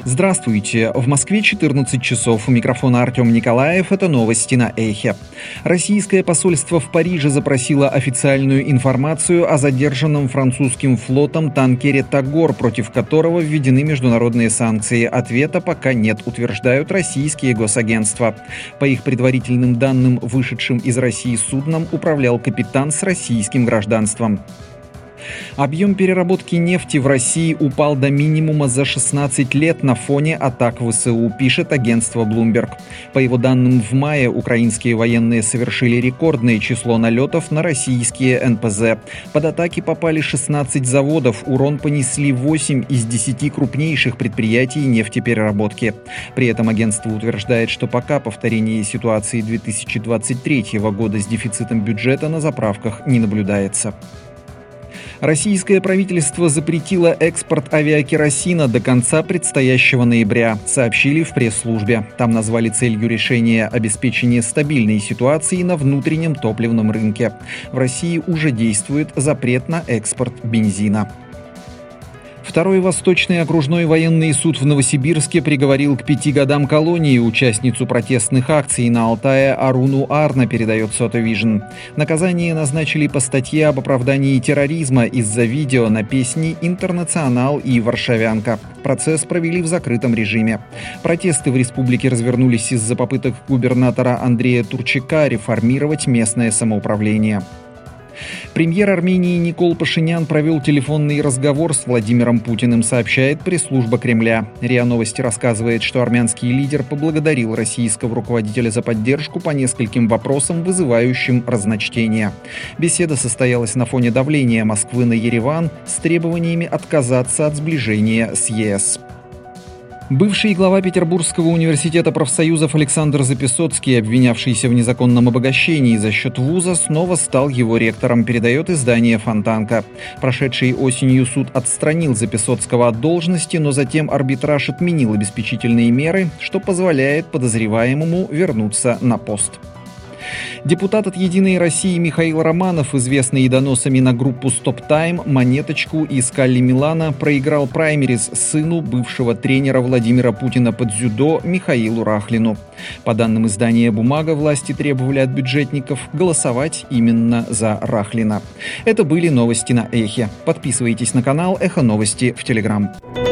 Здравствуйте. В Москве 14 часов. У микрофона Артем Николаев. Это новости на Эхе. Российское посольство в Париже запросило официальную информацию о задержанном французским флотом танкере «Тагор», против которого введены международные санкции. Ответа пока нет, утверждают российские госагентства. По их предварительным данным, вышедшим из России судном управлял капитан с российским гражданством. Объем переработки нефти в России упал до минимума за 16 лет на фоне атак ВСУ, пишет агентство Bloomberg. По его данным, в мае украинские военные совершили рекордное число налетов на российские НПЗ. Под атаки попали 16 заводов, урон понесли 8 из 10 крупнейших предприятий нефтепереработки. При этом агентство утверждает, что пока повторение ситуации 2023 года с дефицитом бюджета на заправках не наблюдается. Российское правительство запретило экспорт авиакеросина до конца предстоящего ноября, сообщили в пресс-службе. Там назвали целью решения обеспечение стабильной ситуации на внутреннем топливном рынке. В России уже действует запрет на экспорт бензина. Второй Восточный окружной военный суд в Новосибирске приговорил к 5 годам колонии участницу протестных акций на Алтае Аруну Арна, передает Сотовижн. Наказание назначили по статье об оправдании терроризма из-за видео на песни «Интернационал» и «Варшавянка». Процесс провели в закрытом режиме. Протесты в республике развернулись из-за попыток губернатора Андрея Турчака реформировать местное самоуправление. Премьер Армении Никол Пашинян провел телефонный разговор с Владимиром Путиным, сообщает пресс-служба Кремля. РИА Новости рассказывает, что армянский лидер поблагодарил российского руководителя за поддержку по нескольким вопросам, вызывающим разночтения. Беседа состоялась на фоне давления Москвы на Ереван с требованиями отказаться от сближения с ЕС. Бывший глава Петербургского университета профсоюзов Александр Записоцкий, обвинявшийся в незаконном обогащении за счет вуза, снова стал его ректором, передает издание «Фонтанка». Прошедшей осенью суд отстранил Записоцкого от должности, но затем арбитраж отменил обеспечительные меры, что позволяет подозреваемому вернуться на пост. Депутат от «Единой России» Михаил Романов, известный доносами на группу «Стоп-Тайм», «Монеточку» и «Скалли Милана», проиграл праймериз сыну бывшего тренера Владимира Путина по дзюдо Михаилу Рахлину. По данным издания «Бумага», власти требовали от бюджетников голосовать именно за Рахлина. Это были новости на Эхе. Подписывайтесь на канал «Эхо Новости» в Телеграм.